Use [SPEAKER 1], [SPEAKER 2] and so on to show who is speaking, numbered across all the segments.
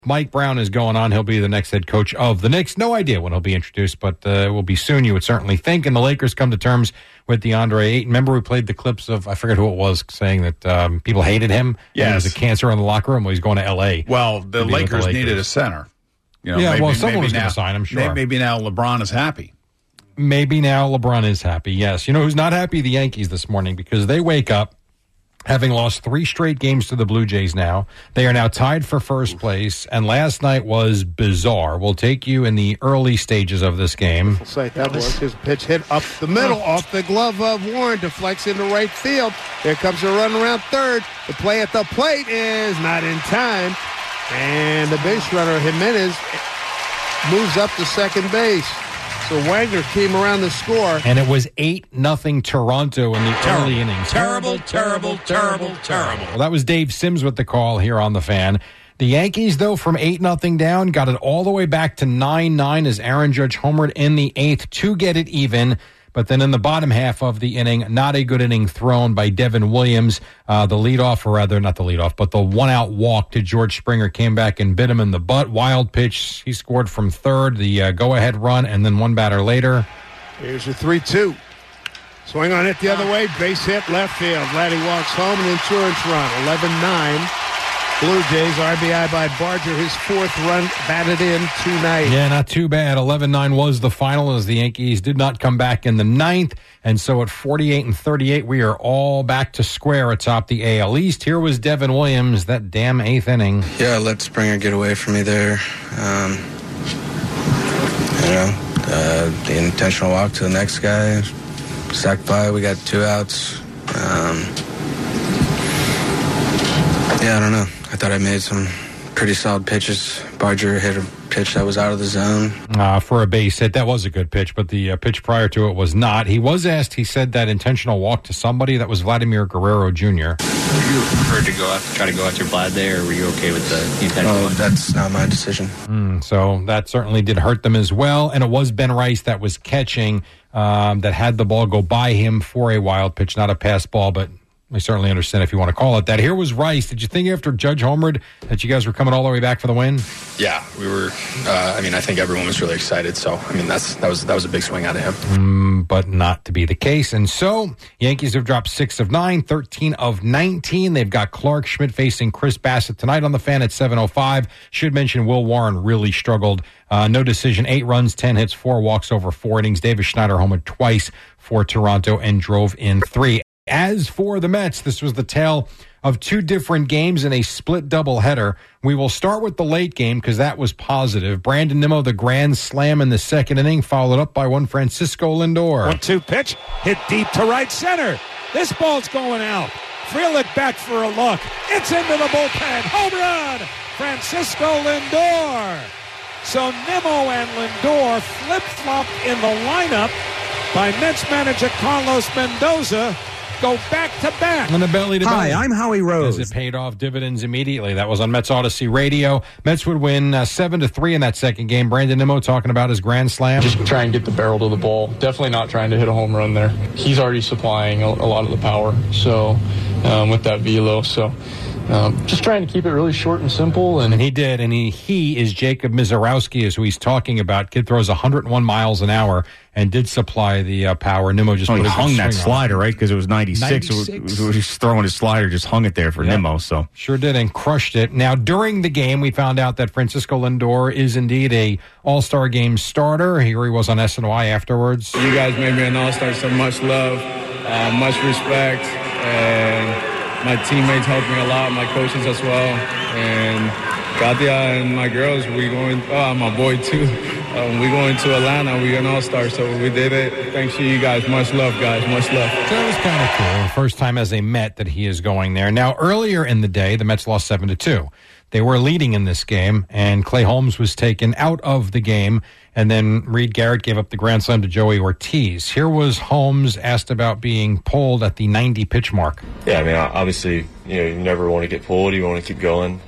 [SPEAKER 1] Mike Brown is going on. He'll be the next head coach of the Knicks. No idea when he'll be introduced, but it will be soon, you would certainly think. And the Lakers come to terms with DeAndre Ayton. Remember we played the clips of, I forget who it was, saying that people hated him?
[SPEAKER 2] Yes.
[SPEAKER 1] There was a cancer in the locker room. Well, he's going to L.A.
[SPEAKER 2] Well, the Lakers needed a center. You know,
[SPEAKER 1] someone was going to sign him, sure.
[SPEAKER 2] Maybe now LeBron is happy.
[SPEAKER 1] Maybe now LeBron is happy, yes. You know who's not happy? The Yankees this morning, because they wake up having lost 3 straight games to the Blue Jays now. They are now tied for first place, and last night was bizarre. We'll take you in the early stages of this game.
[SPEAKER 3] That was his pitch hit up the middle off the glove of Warren, deflects into right field. Here comes a run around third. The play at the plate is not in time, and the base runner, Jimenez, moves up to second base. So Wagner came around the score.
[SPEAKER 1] And it was 8-0 Toronto in the early innings.
[SPEAKER 2] Terrible.
[SPEAKER 1] Well, that was Dave Sims with the call here on The Fan. The Yankees, though, from 8-0 down, got it all the way back to 9-9 as Aaron Judge homered in the 8th to get it even. But then in the bottom half of the inning, not a good inning thrown by Devin Williams. The leadoff, or rather, not the leadoff, but the one-out walk to George Springer came back and bit him in the butt. Wild pitch. He scored from third, the go-ahead run, and then one batter later.
[SPEAKER 3] Here's your 3-2. Swing on it the other way. Base hit left field. Laddie walks home, an insurance run. 11-9. Blue Jays, RBI by Barger, his 4th run batted in tonight.
[SPEAKER 1] Yeah, not too bad. 11-9 was the final as the Yankees did not come back in the 9th. And so at 48-38, we are all back to square atop the AL East. Here was Devin Williams, that damn 8th inning.
[SPEAKER 4] Yeah, I let Springer get away from me there. The intentional walk to the next guy. Sack by, we got 2 outs. I don't know. I thought I made some pretty solid pitches. Barger hit a pitch that was out of the zone.
[SPEAKER 1] For a base hit, that was a good pitch, but the pitch prior to it was not. He was asked, he said that intentional walk to somebody, that was Vladimir Guerrero Jr.
[SPEAKER 5] Were you preferred to try to go after Vlad there, or were you okay with the intentional walk?
[SPEAKER 4] That's not my decision.
[SPEAKER 1] So that certainly did hurt them as well, and it was Ben Rice that was catching, that had the ball go by him for a wild pitch, not a pass ball, but I certainly understand if you want to call it that. Here was Rice. Did you think after Judge homered that you guys were coming all the way back for the win?
[SPEAKER 6] Yeah, we were. I think everyone was really excited. So, that was a big swing out of him.
[SPEAKER 1] But not to be the case. And so, Yankees have dropped 6 of 9, 13 of 19. They've got Clark Schmidt facing Chris Bassett tonight on the Fan at 7:05. Should mention Will Warren really struggled. No decision, 8 runs, 10 hits, 4 walks over 4 innings. Davis Schneider homered twice for Toronto and drove in 3. As for the Mets, this was the tale of 2 different games in a split doubleheader. We will start with the late game because that was positive. Brandon Nimmo, the grand slam in the 2nd inning, followed up by one Francisco Lindor.
[SPEAKER 7] 1-2 pitch, hit deep to right center. This ball's going out. Frelick back for a look. It's into the bullpen. Home run! Francisco Lindor. So Nimmo and Lindor flip-flopped in the lineup by Mets manager Carlos Mendoza. Go back-to-back.
[SPEAKER 1] On the belly to belly.
[SPEAKER 8] Hi, I'm Howie Rose.
[SPEAKER 1] As it paid off dividends immediately. That was on Mets Odyssey Radio. Mets would win 7-3 in that second game. Brandon Nimmo talking about his grand slam.
[SPEAKER 9] Just try and get the barrel to the ball. Definitely not trying to hit a home run there. He's already supplying a lot of the power, so with that velo. So just trying to keep it really short and simple. And
[SPEAKER 1] he did. And he is Jacob Mizorowski, is who he's talking about. Kid throws 101 miles an hour and did supply the power. Nimmo just
[SPEAKER 2] he hung that slider, right? Because it was 96. It was just throwing his slider, just hung it there for Nimmo. So
[SPEAKER 1] sure did, and crushed it. Now, during the game, we found out that Francisco Lindor is indeed a All-Star Game starter. Here he was on SNY afterwards.
[SPEAKER 10] You guys made me an All-Star, so much love, much respect, and my teammates helped me a lot, my coaches as well, and Katia and my girls, my boy too. We going to Atlanta, we an All-Star, so we did it. Thanks to you guys. Much love, guys. Much love.
[SPEAKER 1] So that was kind of cool. First time as a Met that he is going there. Now, earlier in the day, the Mets lost 7-2. They were leading in this game, and Clay Holmes was taken out of the game, and then Reed Garrett gave up the grand slam to Joey Ortiz. Here was Holmes asked about being pulled at the 90-pitch mark.
[SPEAKER 11] Yeah, obviously, you never want to get pulled. You want to keep going.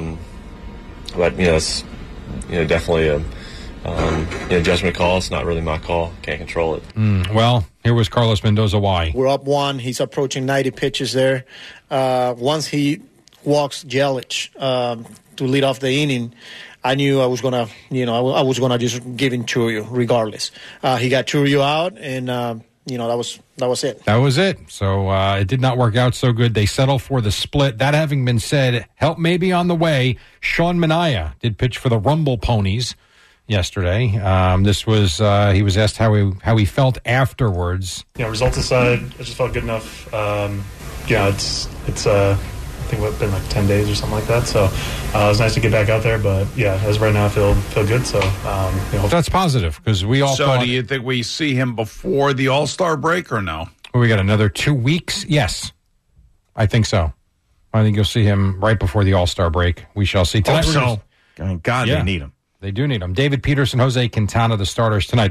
[SPEAKER 11] But, it's, definitely a judgment call. It's not really my call. Can't control it.
[SPEAKER 1] Well, here was Carlos Mendoza. Why?
[SPEAKER 12] We're up 1. He's approaching 90 pitches there. Once he walks Yelich to
[SPEAKER 8] to lead off the inning, I knew I was gonna, I was gonna just give him Chourio regardless. He got Chourio out, and that was it.
[SPEAKER 1] That was it. So it did not work out so good. They settle for the split. That having been said, help may be on the way. Sean Manaea did pitch for the Rumble Ponies yesterday. This was he was asked how he felt afterwards.
[SPEAKER 12] Results aside, it just felt good enough. It's I think it's been like 10 days or something like that. So it was nice to get back out there. But yeah, as of right now, I feel good. So
[SPEAKER 1] that's positive because we all.
[SPEAKER 13] So do you think we see him before the All-Star break or no?
[SPEAKER 1] Well, we got another 2 weeks. Yes, I think so. I think you'll see him right before the All-Star break. We shall see.
[SPEAKER 2] Tonight, they need him.
[SPEAKER 1] They do need him. David Peterson, Jose Quintana, the starters tonight.